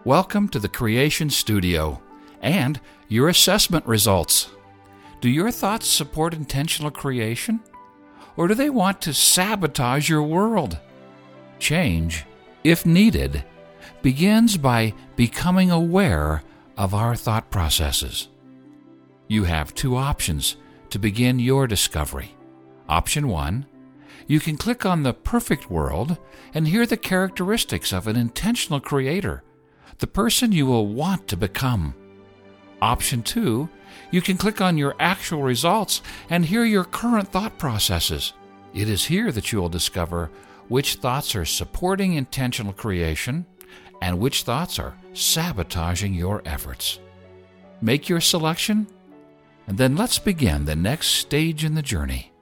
Welcome to the Creation Studio and your assessment results. Do your thoughts support intentional creation? Or do they want to sabotage your world? Change, if needed, begins by becoming aware of our thought processes. You have two options to begin your discovery. Option 1, you can click on the perfect world and hear the characteristics of an intentional creator, the person you will want to become. Option 2, you can click on your actual results and hear your current thought processes. It is here that you will discover which thoughts are supporting intentional creation and which thoughts are sabotaging your efforts. Make your selection, and then let's begin the next stage in the journey.